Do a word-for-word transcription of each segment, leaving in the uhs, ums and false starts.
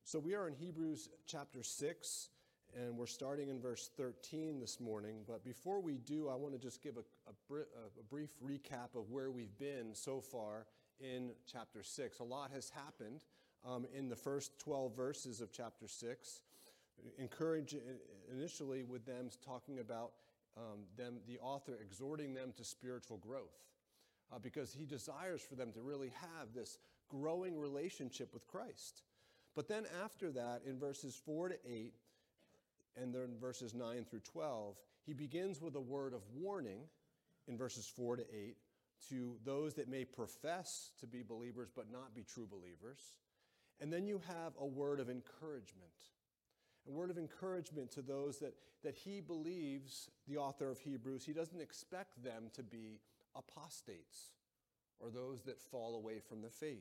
So we are in Hebrews chapter six, and we're starting in verse thirteen this morning. But before we do, I want to just give a, a, br- a brief recap of where we've been so far in chapter six. A lot has happened um, in the first twelve verses of chapter six. Encourage initially with them talking about um, them, the author exhorting them to spiritual growth, uh, because he desires for them to really have this growing relationship with Christ. But then after that, in verses four to eight, and then verses nine through twelve, he begins with a word of warning in verses four to eight to those that may profess to be believers but not be true believers. And then you have a word of encouragement. A word of encouragement to those that, that he believes, the author of Hebrews, he doesn't expect them to be apostates or those that fall away from the faith.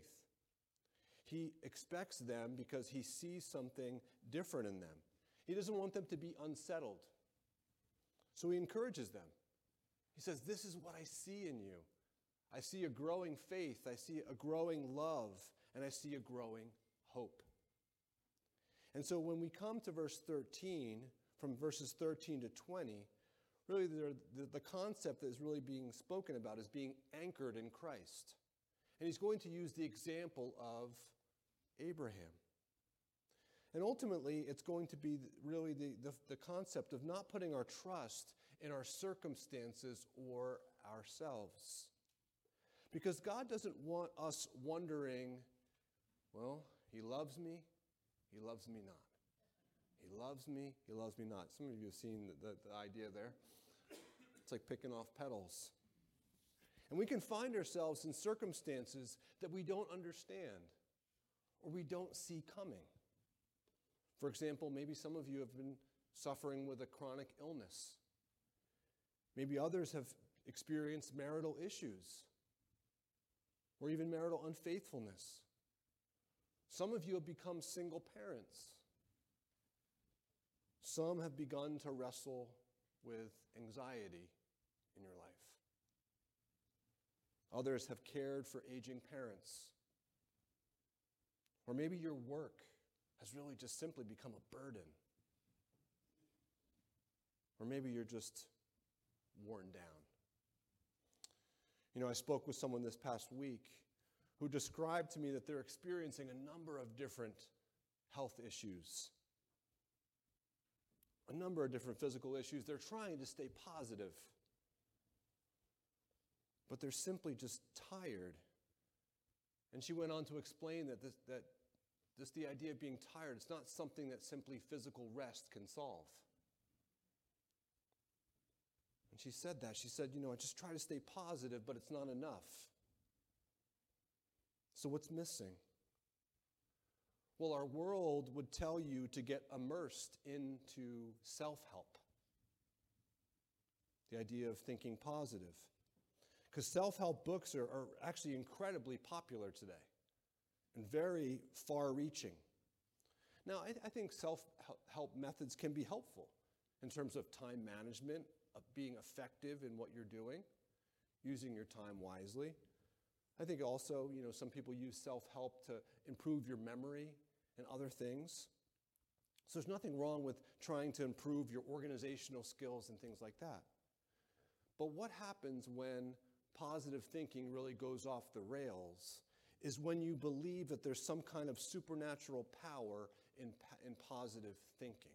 He expects them because he sees something different in them. He doesn't want them to be unsettled. So he encourages them. He says, this is what I see in you. I see a growing faith, I see a growing love, and I see a growing hope. And so when we come to verse thirteen, from verses thirteen to twenty, really the, the concept that is really being spoken about is being anchored in Christ. And he's going to use the example of Abraham. And ultimately, it's going to be really the, the, the concept of not putting our trust in our circumstances or ourselves. Because God doesn't want us wondering, well, he loves me, he loves me not. He loves me, he loves me not. Some of you have seen the, the, the idea there. It's like picking off petals. And we can find ourselves in circumstances that we don't understand or we don't see coming. For example, maybe some of you have been suffering with a chronic illness. Maybe others have experienced marital issues or even marital unfaithfulness. Some of you have become single parents. Some have begun to wrestle with anxiety in your life. Others have cared for aging parents. Or maybe your work has really just simply become a burden. Or maybe you're just worn down. You know, I spoke with someone this past week who described to me that they're experiencing a number of different health issues, a number of different physical issues. They're trying to stay positive, but they're simply just tired. And she went on to explain that this, that just the idea of being tired, it's not something that simply physical rest can solve. And she said that. She said, you know, I just try to stay positive, but it's not enough. So what's missing? Well, our world would tell you to get immersed into self-help. The idea of thinking positive. Because self-help books are, are actually incredibly popular today and very far-reaching. Now, I, I think self-help methods can be helpful in terms of time management, of being effective in what you're doing, using your time wisely. I think also, you know, some people use self-help to improve your memory and other things. So there's nothing wrong with trying to improve your organizational skills and things like that. But what happens when positive thinking really goes off the rails is when you believe that there's some kind of supernatural power in, in positive thinking.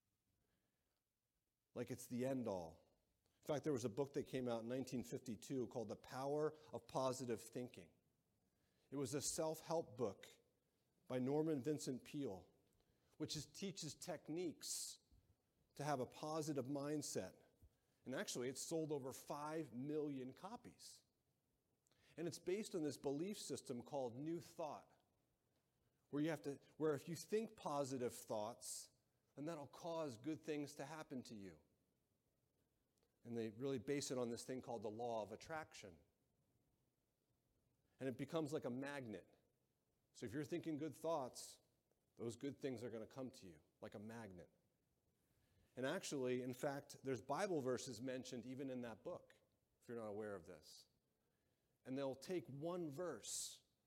Like it's the end all. In fact, there was a book that came out in nineteen fifty-two called The Power of Positive Thinking. It was a self-help book by Norman Vincent Peale, which is, teaches techniques to have a positive mindset. And actually, it's sold over five million copies. And it's based on this belief system called New Thought, where you have to, where if you think positive thoughts, then that'll cause good things to happen to you. And they really base it on this thing called the law of attraction. And it becomes like a magnet. So if you're thinking good thoughts, those good things are going to come to you like a magnet. And actually, in fact, there's Bible verses mentioned even in that book, if you're not aware of this. And they'll take one verse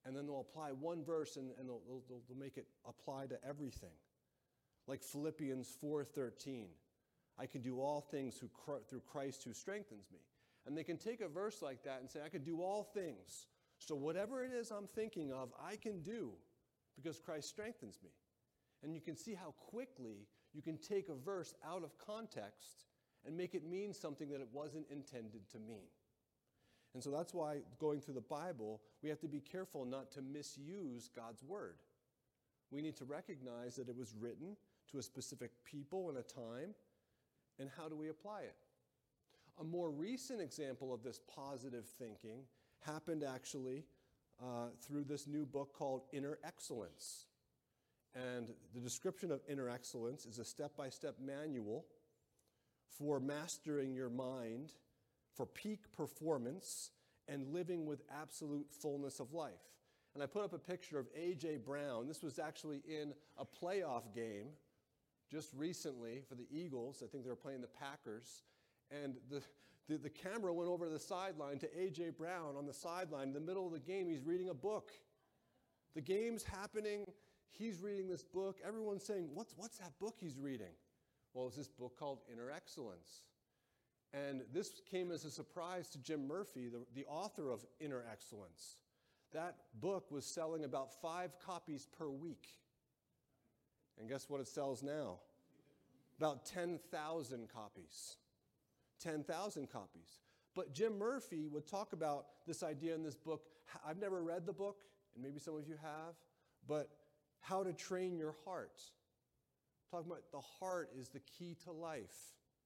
And then they'll apply one verse and, and they'll, they'll, they'll make it apply to everything. Like Philippians four thirteen. I can do all things through through Christ who strengthens me. And they can take a verse like that and say, I can do all things. So whatever it is I'm thinking of, I can do because Christ strengthens me. And you can see how quickly you can take a verse out of context and make it mean something that it wasn't intended to mean. And so that's why going through the Bible, we have to be careful not to misuse God's word. We need to recognize that it was written to a specific people and a time, and how do we apply it? A more recent example of this positive thinking happened actually uh, through this new book called Inner Excellence. And the description of inner excellence is a step-by-step manual for mastering your mind, for peak performance, and living with absolute fullness of life. And I put up a picture of A J Brown. This was actually in a playoff game just recently for the Eagles. I think they were playing the Packers. And the, the, the camera went over to the sideline to A J Brown on the sideline. In the middle of the game, he's reading a book. The game's happening. He's reading this book. Everyone's saying, what's, what's that book he's reading? Well, it's this book called Inner Excellence. And this came as a surprise to Jim Murphy, the, the author of Inner Excellence. That book was selling about five copies per week. And guess what it sells now? About ten thousand copies. ten thousand copies. But Jim Murphy would talk about this idea in this book. I've never read the book, and maybe some of you have, but How to Train Your Heart. Talking about the heart is the key to life.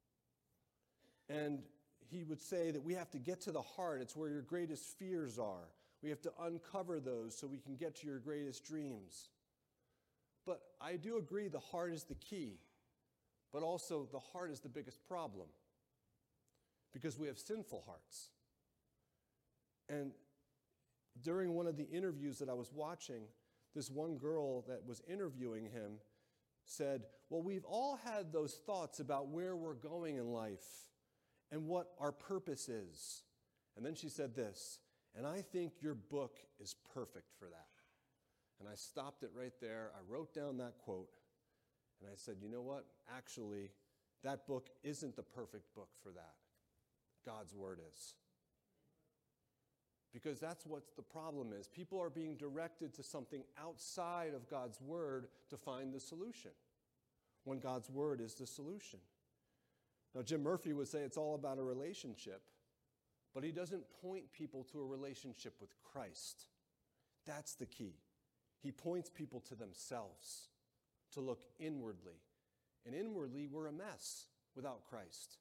And he would say that we have to get to the heart. It's where your greatest fears are. We have to uncover those so we can get to your greatest dreams. But I do agree the heart is the key, but also the heart is the biggest problem because we have sinful hearts. And during one of the interviews that I was watching, this one girl that was interviewing him said, well, we've all had those thoughts about where we're going in life and what our purpose is. And then she said this, and I think your book is perfect for that. And I stopped it right there. I wrote down that quote, and I said, you know what? Actually, that book isn't the perfect book for that. God's word is. Because that's what the problem is. People are being directed to something outside of God's word to find the solution, when God's word is the solution. Now, Jim Murphy would say it's all about a relationship, but he doesn't point people to a relationship with Christ. That's the key. He points people to themselves, to look inwardly. And inwardly, we're a mess without Christ.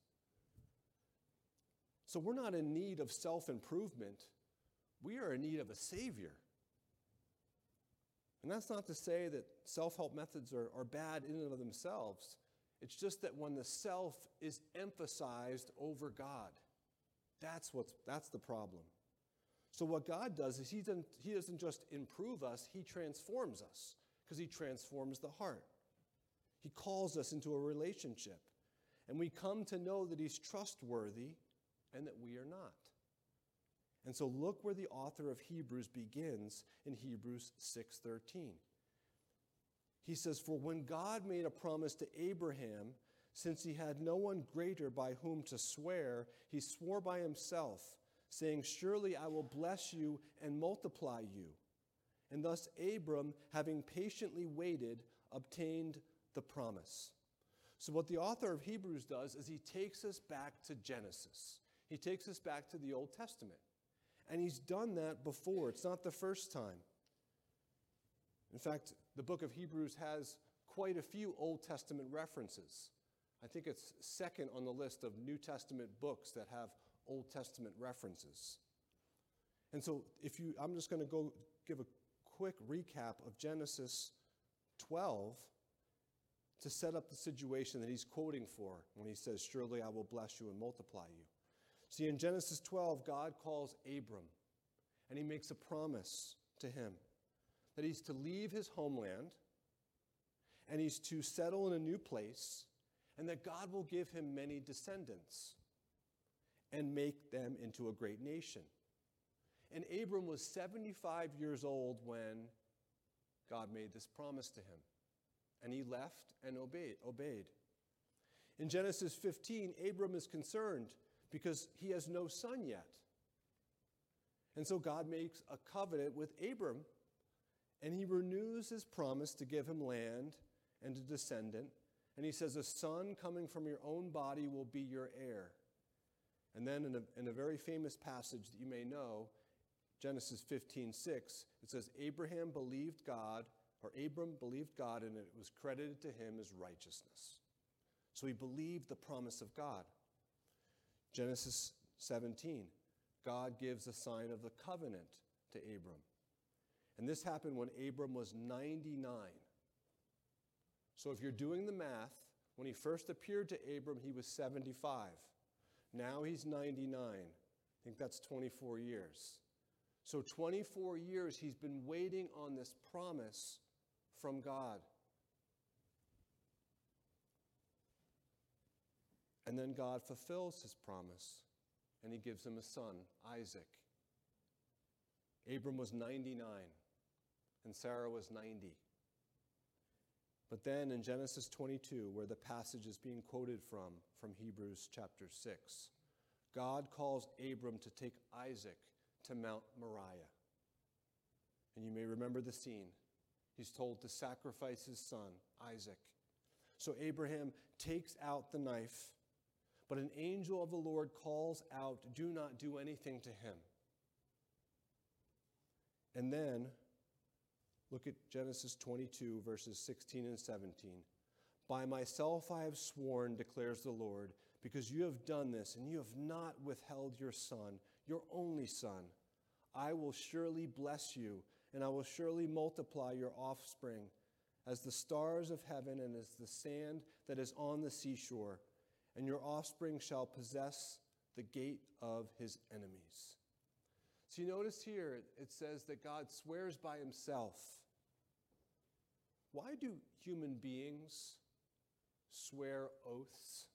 So we're not in need of self-improvement. We are in need of a Savior. And that's not to say that self-help methods are, are bad in and of themselves. It's just that when the self is emphasized over God, that's what's that's the problem. So what God does is he doesn't, he doesn't just improve us, he transforms us because he transforms the heart. He calls us into a relationship. And we come to know that he's trustworthy and that we are not. And so look where the author of Hebrews begins in Hebrews six thirteen. He says, for when God made a promise to Abraham, since he had no one greater by whom to swear, he swore by himself, saying, surely I will bless you and multiply you. And thus Abram, having patiently waited, obtained the promise. So what the author of Hebrews does is he takes us back to Genesis. He takes us back to the Old Testament. And he's done that before. It's not the first time. In fact, the book of Hebrews has quite a few Old Testament references. I think it's second on the list of New Testament books that have Old Testament references. And so if you, I'm just going to go give a quick recap of Genesis twelve to set up the situation that he's quoting for when he says, surely I will bless you and multiply you. See, in Genesis twelve, God calls Abram, and he makes a promise to him that he's to leave his homeland, and he's to settle in a new place, and that God will give him many descendants and make them into a great nation. And Abram was seventy-five years old when God made this promise to him. And he left and obeyed. obeyed. In Genesis fifteen, Abram is concerned because he has no son yet. And so God makes a covenant with Abram, and he renews his promise to give him land and a descendant. And he says, a son coming from your own body will be your heir. And then in a, in a very famous passage that you may know, Genesis fifteen six, it says, Abraham believed God, or Abram believed God, and it was credited to him as righteousness. So he believed the promise of God. Genesis seventeen, God gives a sign of the covenant to Abram. And this happened when Abram was ninety-nine. So if you're doing the math, when he first appeared to Abram, he was seventy-five. Now he's ninety-nine. I think that's twenty-four years. So twenty-four years he's been waiting on this promise from God. And then God fulfills his promise, and he gives him a son, Isaac. Abram was ninety-nine, and Sarah was ninety. But then in Genesis twenty-two, where the passage is being quoted from, from Hebrews chapter six, God calls Abram to take Isaac to Mount Moriah. And you may remember the scene. He's told to sacrifice his son, Isaac. So Abraham takes out the knife, but an angel of the Lord calls out, do not do anything to him. And then, look at Genesis twenty-two, verses sixteen and seventeen. By myself I have sworn, declares the Lord, because you have done this, and you have not withheld your son, your only son. I will surely bless you, and I will surely multiply your offspring as the stars of heaven and as the sand that is on the seashore, and your offspring shall possess the gate of his enemies. So you notice here, it says that God swears by himself. Why do human beings swear oaths?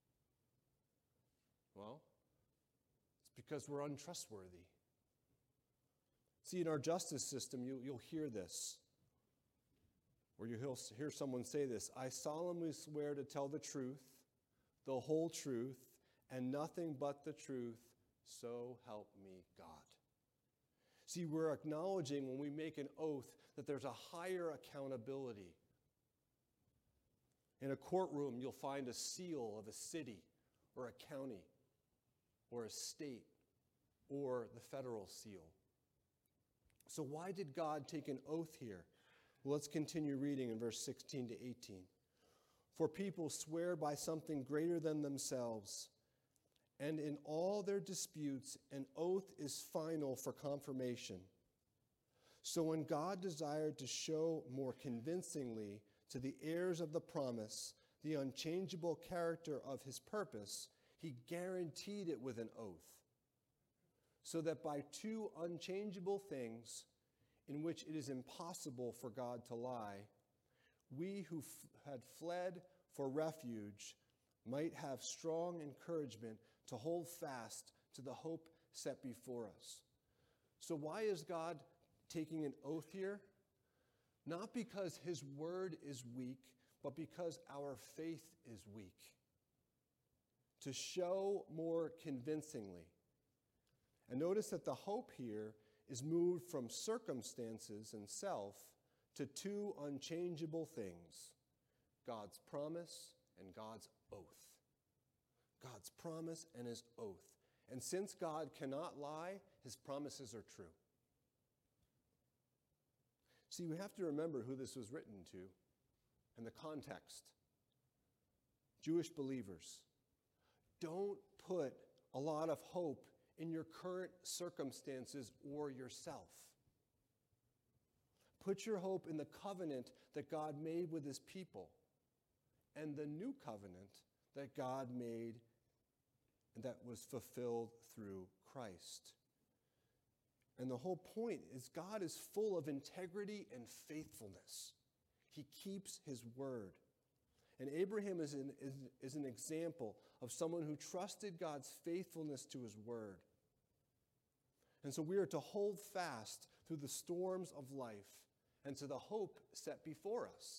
Well, it's because we're untrustworthy. See, in our justice system, you, you'll hear this, or you'll hear someone say this, I solemnly swear to tell the truth, the whole truth, and nothing but the truth, so help me God. See, we're acknowledging when we make an oath that there's a higher accountability. In a courtroom, you'll find a seal of a city or a county or a state or the federal seal. So why did God take an oath here? Well, let's continue reading in verse sixteen to eighteen. For people swear by something greater than themselves, and in all their disputes, an oath is final for confirmation. So when God desired to show more convincingly to the heirs of the promise the unchangeable character of his purpose, he guaranteed it with an oath, so that by two unchangeable things in which it is impossible for God to lie, we who f- had fled for refuge might have strong encouragement to hold fast to the hope set before us. So why is God taking an oath here? Not because his word is weak, but because our faith is weak. To show more convincingly. And notice that the hope here is moved from circumstances and self to two unchangeable things: God's promise and God's oath. God's promise and his oath. And since God cannot lie, his promises are true. See, we have to remember who this was written to and the context. Jewish believers. Don't put a lot of hope in your current circumstances or yourself. Put your hope in the covenant that God made with his people and the new covenant that God made and that was fulfilled through Christ. And the whole point is God is full of integrity and faithfulness. He keeps his word. And Abraham is an, is, is an example of someone who trusted God's faithfulness to his word. And so we are to hold fast through the storms of life and to the hope set before us.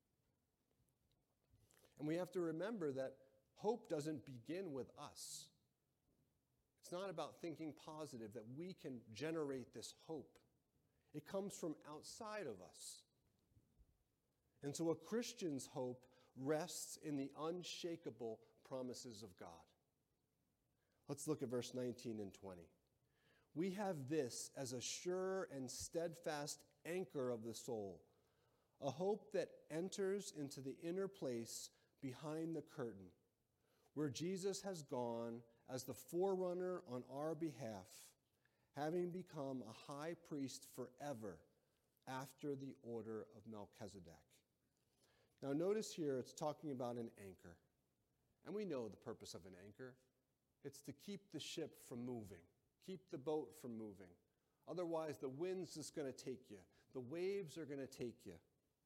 And we have to remember that hope doesn't begin with us. It's not about thinking positive, that we can generate this hope. It comes from outside of us. And so a Christian's hope rests in the unshakable promises of God. Let's look at verse nineteen and twenty. We have this as a sure and steadfast anchor of the soul, a hope that enters into the inner place behind the curtain, where Jesus has gone as the forerunner on our behalf, having become a high priest forever after the order of Melchizedek. Now notice here it's talking about an anchor. And we know the purpose of an anchor. It's to keep the ship from moving, keep the boat from moving. Otherwise, the wind's just going to take you. The waves are going to take you.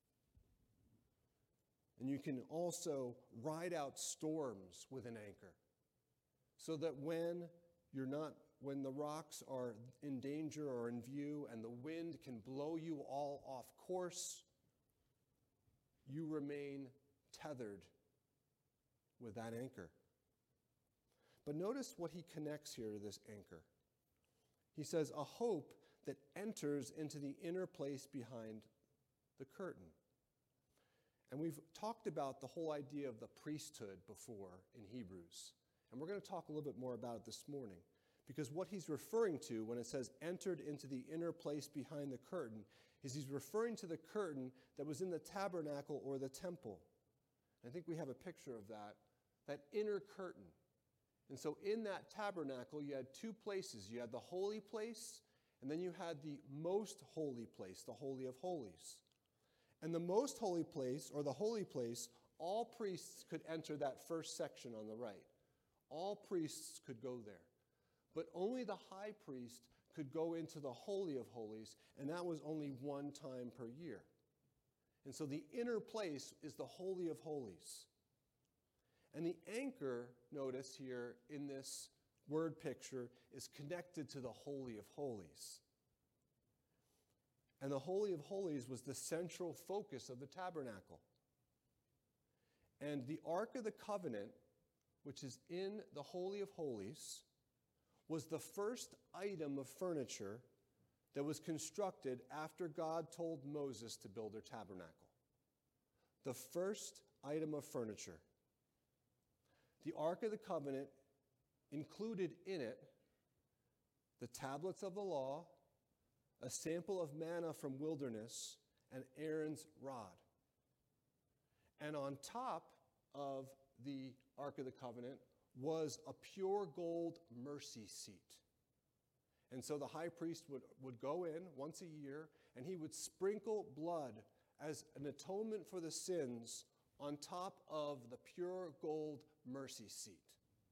And you can also ride out storms with an anchor, so that when you're not, when the rocks are in danger or in view and the wind can blow you all off course, you remain tethered with that anchor. But notice what he connects here to this anchor. He says, a hope that enters into the inner place behind the curtain. And we've talked about the whole idea of the priesthood before in Hebrews. And we're going to talk a little bit more about it this morning. Because what he's referring to when it says entered into the inner place behind the curtain is he's referring to the curtain that was in the tabernacle or the temple. I think we have a picture of that, that inner curtain. And so in that tabernacle, you had two places. You had the holy place, and then you had the most holy place, the Holy of Holies. And the most holy place, or the holy place, all priests could enter that first section on the right. All priests could go there. But only the high priest could go into the Holy of Holies, and that was only one time per year. And so the inner place is the Holy of Holies. And the anchor, notice here in this word picture, is connected to the Holy of Holies. And the Holy of Holies was the central focus of the tabernacle. And the Ark of the Covenant, which is in the Holy of Holies, was the first item of furniture that was constructed after God told Moses to build their tabernacle. The first item of furniture. The Ark of the Covenant included in it the tablets of the law, a sample of manna from wilderness, and Aaron's rod. And on top of the Ark of the Covenant was a pure gold mercy seat. And so the high priest would, would go in once a year, and he would sprinkle blood as an atonement for the sins on top of the pure gold mercy seat.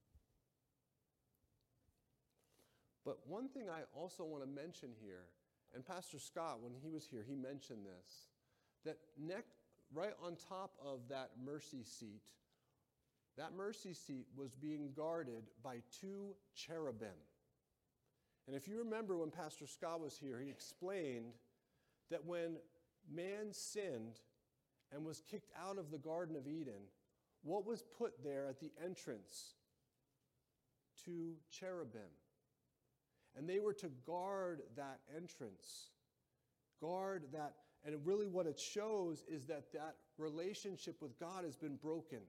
But one thing I also want to mention here, and Pastor Scott, when he was here, he mentioned this, that neck, right on top of that mercy seat, that mercy seat was being guarded by two cherubim. And if you remember when Pastor Scott was here, he explained that when man sinned and was kicked out of the Garden of Eden, what was put there at the entrance? Two cherubim. And they were to guard that entrance, guard that. And really what it shows is that that relationship with God has been broken.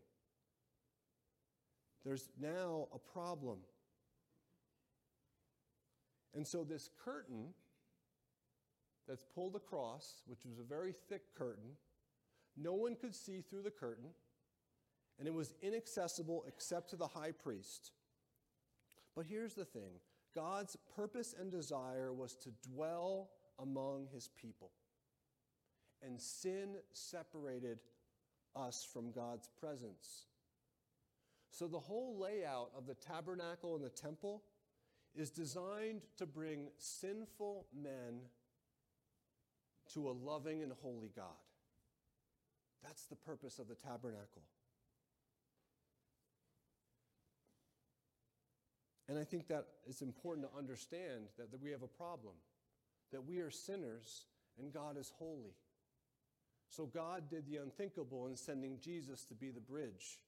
There's now a problem. And so this curtain that's pulled across, which was a very thick curtain, no one could see through the curtain, and it was inaccessible except to the high priest. But here's the thing. God's purpose and desire was to dwell among his people. And sin separated us from God's presence. So the whole layout of the tabernacle and the temple is designed to bring sinful men to a loving and holy God. That's the purpose of the tabernacle. And I think that it's important to understand that, that we have a problem, that we are sinners and God is holy. So God did the unthinkable in sending Jesus to be the bridge.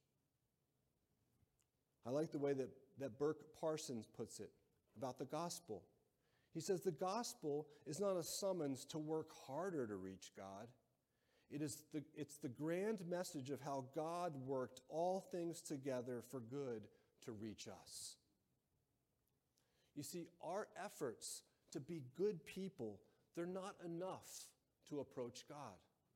I like the way that, that Burke Parsons puts it about the gospel. He says the gospel is not a summons to work harder to reach God. It is the, it's the grand message of how God worked all things together for good to reach us. You see, our efforts to be good people, they're not enough to approach God.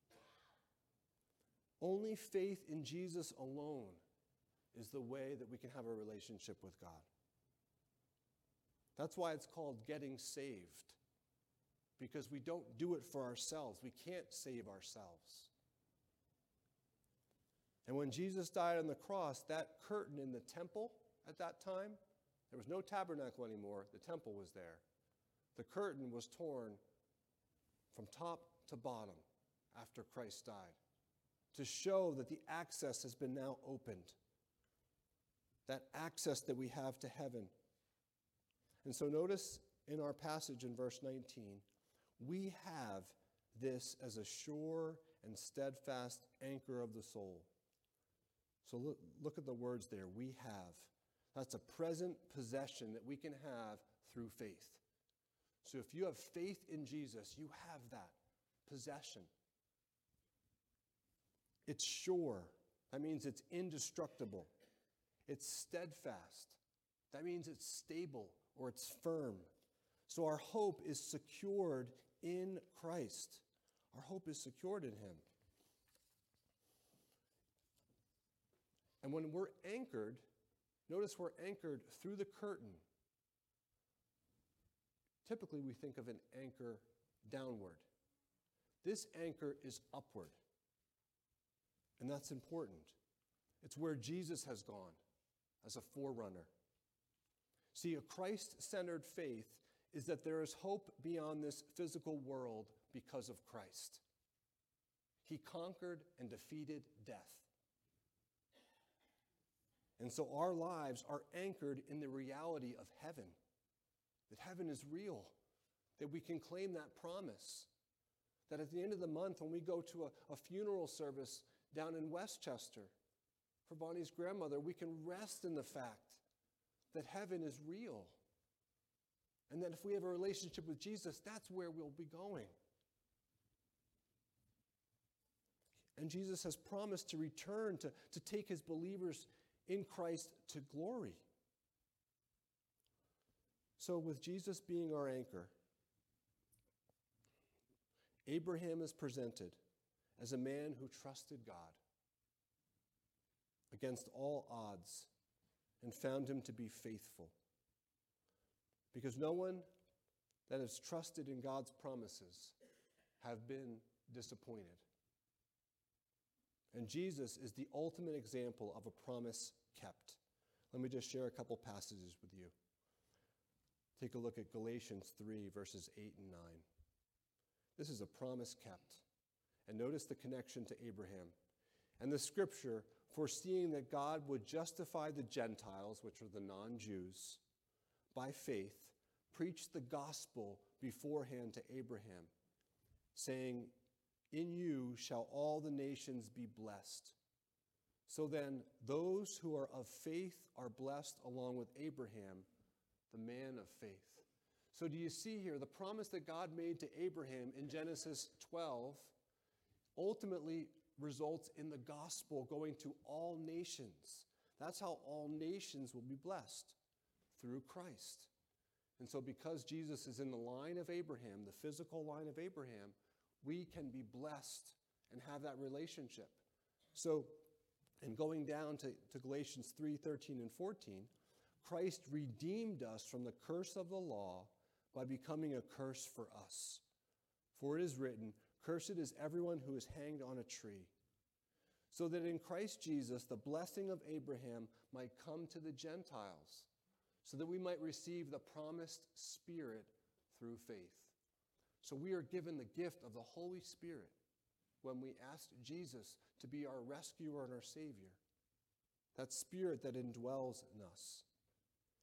Only faith in Jesus alone is the way that we can have a relationship with God. That's why it's called getting saved, because we don't do it for ourselves. We can't save ourselves. And when Jesus died on the cross, that curtain in the temple at that time, there was no tabernacle anymore. The temple was there. The curtain was torn from top to bottom after Christ died to show that the access has been now opened, that access that we have to heaven. And so notice in our passage in verse nineteen, we have this as a sure and steadfast anchor of the soul. So look, look at the words there, we have. That's a present possession that we can have through faith. So if you have faith in Jesus, you have that possession. It's sure. That means it's indestructible. It's steadfast. That means it's stable or it's firm. So our hope is secured in Christ. Our hope is secured in him. And when we're anchored, notice we're anchored through the curtain. Typically, we think of an anchor downward. This anchor is upward. And that's important. It's where Jesus has gone as a forerunner. See, a Christ-centered faith is that there is hope beyond this physical world because of Christ. He conquered and defeated death. And so our lives are anchored in the reality of heaven, that heaven is real, that we can claim that promise, that at the end of the month when we go to a, a funeral service down in Westchester for Bonnie's grandmother, we can rest in the fact that heaven is real, and that if we have a relationship with Jesus, that's where we'll be going. And Jesus has promised to return to, to take his believers in Christ to glory. So with Jesus being our anchor, Abraham is presented as a man who trusted God against all odds and found him to be faithful. Because no one that has trusted in God's promises have been disappointed. And Jesus is the ultimate example of a promise kept. Let me just share a couple passages with you. Take a look at Galatians three, verses eight and nine. This is a promise kept. And notice the connection to Abraham. And the scripture, foreseeing that God would justify the Gentiles, which are the non-Jews, by faith, preached the gospel beforehand to Abraham, saying, in you shall all the nations be blessed. So then, those who are of faith are blessed along with Abraham, the man of faith. So do you see here, the promise that God made to Abraham in Genesis twelve ultimately results in the gospel going to all nations. That's how all nations will be blessed, through Christ. And so because Jesus is in the line of Abraham, the physical line of Abraham, we can be blessed and have that relationship. So, and going down to, to Galatians three, thirteen and fourteen, Christ redeemed us from the curse of the law by becoming a curse for us. For it is written, cursed is everyone who is hanged on a tree, so that in Christ Jesus the blessing of Abraham might come to the Gentiles, so that we might receive the promised Spirit through faith. So we are given the gift of the Holy Spirit when we ask Jesus to be our rescuer and our Savior. That Spirit that indwells in us.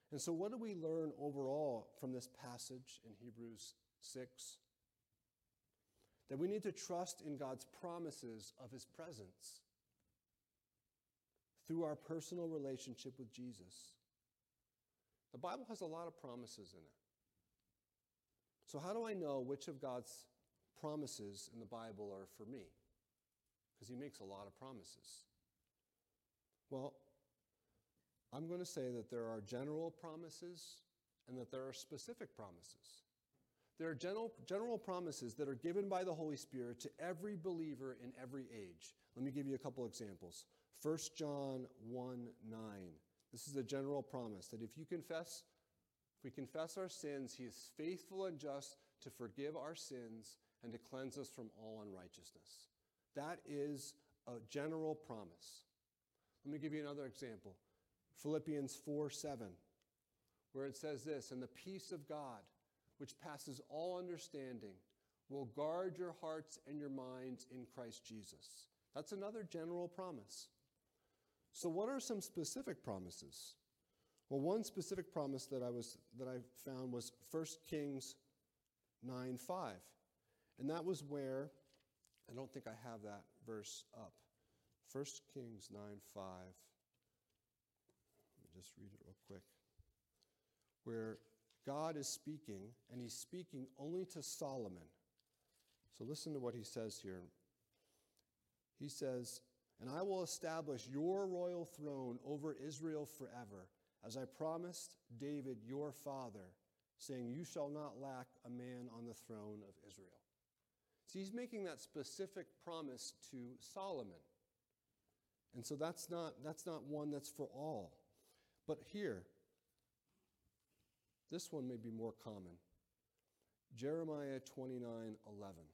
And so what do we learn overall from this passage in Hebrews six? That we need to trust in God's promises of his presence through our personal relationship with Jesus. The Bible has a lot of promises in it. So how do I know which of God's promises in the Bible are for me? Because he makes a lot of promises. Well, I'm going to say that there are general promises and that there are specific promises. There are general, general promises that are given by the Holy Spirit to every believer in every age. Let me give you a couple examples. First John one nine. This is a general promise that if you confess, if we confess our sins, he is faithful and just to forgive our sins and to cleanse us from all unrighteousness. That is a general promise. Let me give you another example. Philippians four seven, where it says this, and the peace of God, which passes all understanding, will guard your hearts and your minds in Christ Jesus. That's another general promise. So what are some specific promises? Well, one specific promise that I was that I found was First Kings nine five. And that was where, I don't think I have that verse up. First Kings nine five. Let me just read it real quick. Where God is speaking, and he's speaking only to Solomon. So listen to what he says here. He says, and I will establish your royal throne over Israel forever, as I promised David your father, saying, you shall not lack a man on the throne of Israel. See, he's making that specific promise to Solomon. And so that's not, that's not one that's for all. But here, this one may be more common. Jeremiah twenty-nine eleven,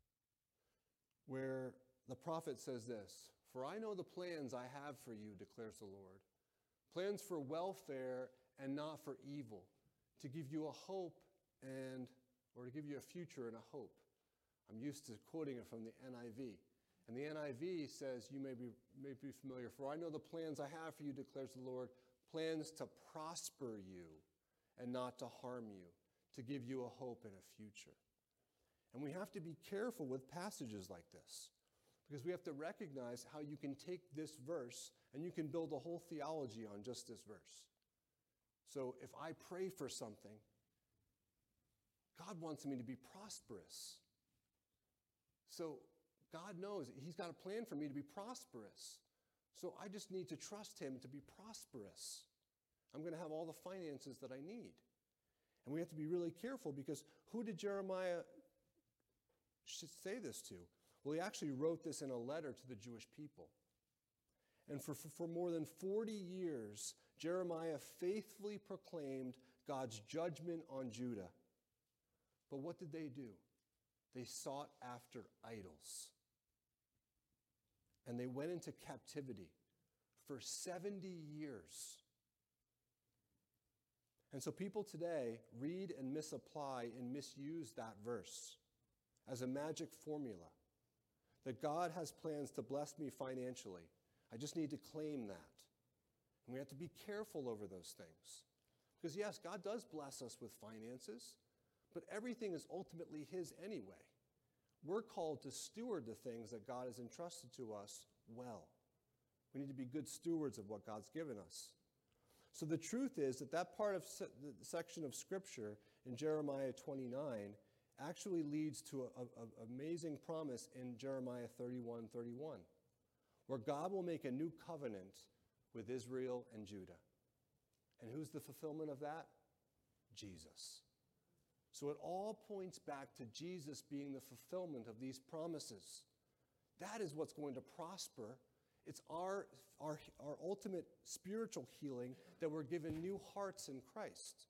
where the prophet says this, for I know the plans I have for you, declares the Lord, plans for welfare and not for evil, to give you a hope and, or to give you a future and a hope. I'm used to quoting it from the N I V. And the N I V says, you may be, may be familiar, for I know the plans I have for you, declares the Lord, plans to prosper you and not to harm you, to give you a hope and a future. And we have to be careful with passages like this, because we have to recognize how you can take this verse and you can build a whole theology on just this verse. So if I pray for something, God wants me to be prosperous. So God knows he's got a plan for me to be prosperous. So I just need to trust him to be prosperous. I'm going to have all the finances that I need. And we have to be really careful, because who did Jeremiah say this to? Well, he actually wrote this in a letter to the Jewish people. And for, for, for more than forty years, Jeremiah faithfully proclaimed God's judgment on Judah. But what did they do? They sought after idols. And they went into captivity for seventy years. And so people today read and misapply and misuse that verse as a magic formula, that God has plans to bless me financially. I just need to claim that. And we have to be careful over those things. Because yes, God does bless us with finances, but everything is ultimately his anyway. We're called to steward the things that God has entrusted to us well. We need to be good stewards of what God's given us. So the truth is that that part of se- the section of Scripture in Jeremiah twenty-nine actually leads to an amazing promise in Jeremiah thirty-one thirty-one, where God will make a new covenant with Israel and Judah. And who's the fulfillment of that? Jesus. So it all points back to Jesus being the fulfillment of these promises. That is what's going to prosper. It's our, our, our ultimate spiritual healing, that we're given new hearts in Christ.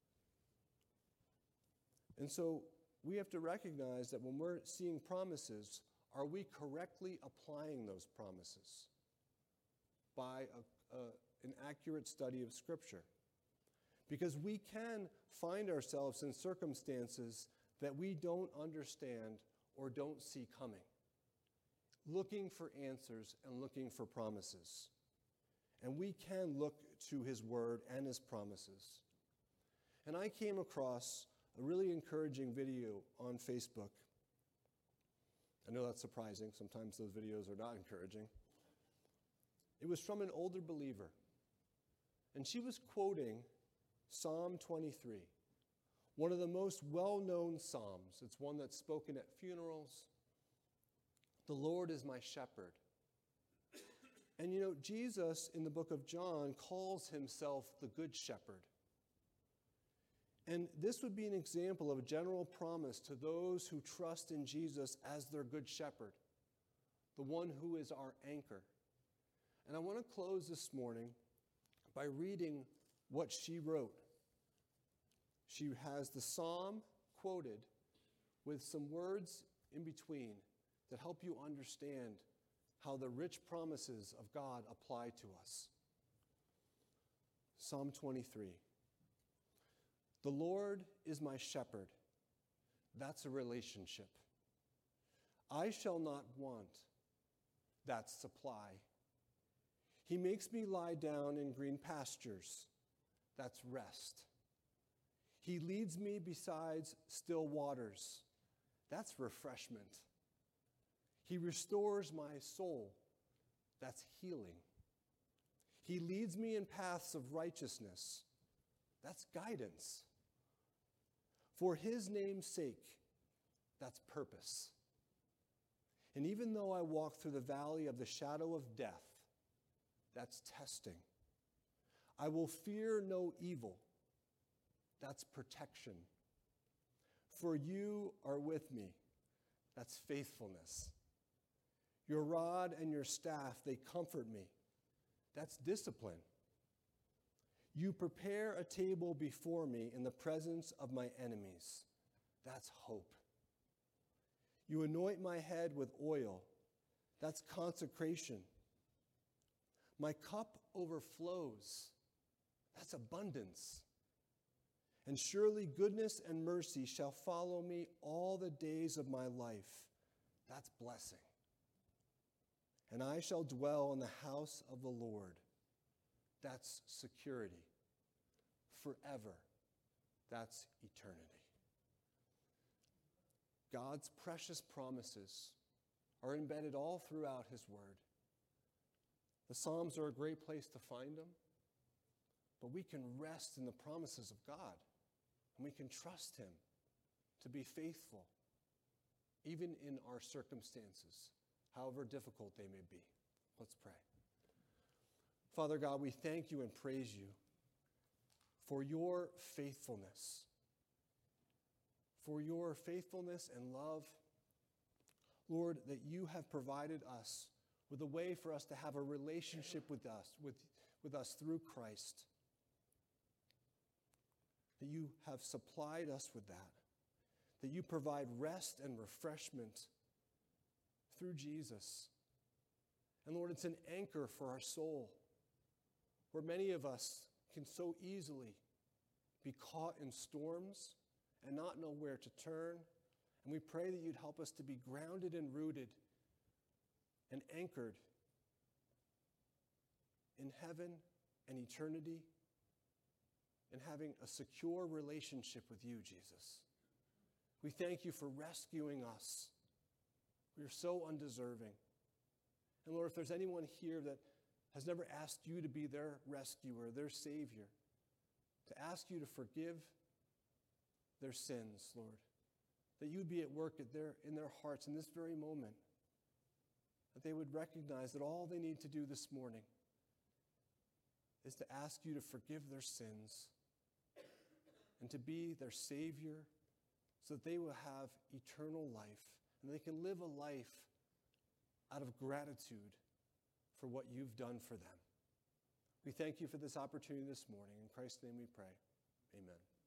And so we have to recognize that when we're seeing promises, are we correctly applying those promises by a, a, an accurate study of Scripture? Because we can find ourselves in circumstances that we don't understand or don't see coming, looking for answers and looking for promises. and we can look to his word and his promises. And I came across a really encouraging video on Facebook. I know that's surprising. Sometimes those videos are not encouraging. It was from an older believer, and she was quoting Psalm twenty-three, one of the most well-known psalms. It's one that's spoken at funerals. The Lord is my shepherd. And you know, Jesus in the book of John calls himself the Good Shepherd. And this would be an example of a general promise to those who trust in Jesus as their Good Shepherd, the one who is our anchor. And I want to close this morning by reading what she wrote. She has the psalm quoted with some words in between that help you understand how the rich promises of God apply to us. Psalm twenty-three. The Lord is my shepherd. That's a relationship. I shall not want. That's supply. He makes me lie down in green pastures. That's rest. He leads me beside still waters. That's refreshment. He restores my soul. That's healing. He leads me in paths of righteousness. That's guidance. For his name's sake, that's purpose. And even though I walk through the valley of the shadow of death, that's testing. I will fear no evil. That's protection. For you are with me. That's faithfulness. Your rod and your staff, they comfort me. That's discipline. You prepare a table before me in the presence of my enemies. That's hope. You anoint my head with oil. That's consecration. My cup overflows. That's abundance. And surely goodness and mercy shall follow me all the days of my life. That's blessing. And I shall dwell in the house of the Lord. That's security. Forever. That's eternity. God's precious promises are embedded all throughout his word. The Psalms are a great place to find them, but we can rest in the promises of God, and we can trust him to be faithful, even in our circumstances, however difficult they may be. Let's pray. Father God, we thank you and praise you for your faithfulness, for your faithfulness and love. Lord, that you have provided us with a way for us to have a relationship with us, with, with us through Christ. That you have supplied us with that. That you provide rest and refreshment through Jesus. And Lord, it's an anchor for our soul, where many of us can so easily be caught in storms and not know where to turn. And we pray that you'd help us to be grounded and rooted and anchored in heaven and eternity, and having a secure relationship with you, Jesus. We thank you for rescuing us. We are so undeserving. And Lord, if there's anyone here that has never asked you to be their rescuer, their Savior, to ask you to forgive their sins, Lord, that you'd be at work at their, in their hearts in this very moment, that they would recognize that all they need to do this morning is to ask you to forgive their sins and to be their Savior, so that they will have eternal life and they can live a life out of gratitude for what you've done for them. We thank you for this opportunity this morning. In Christ's name we pray. Amen.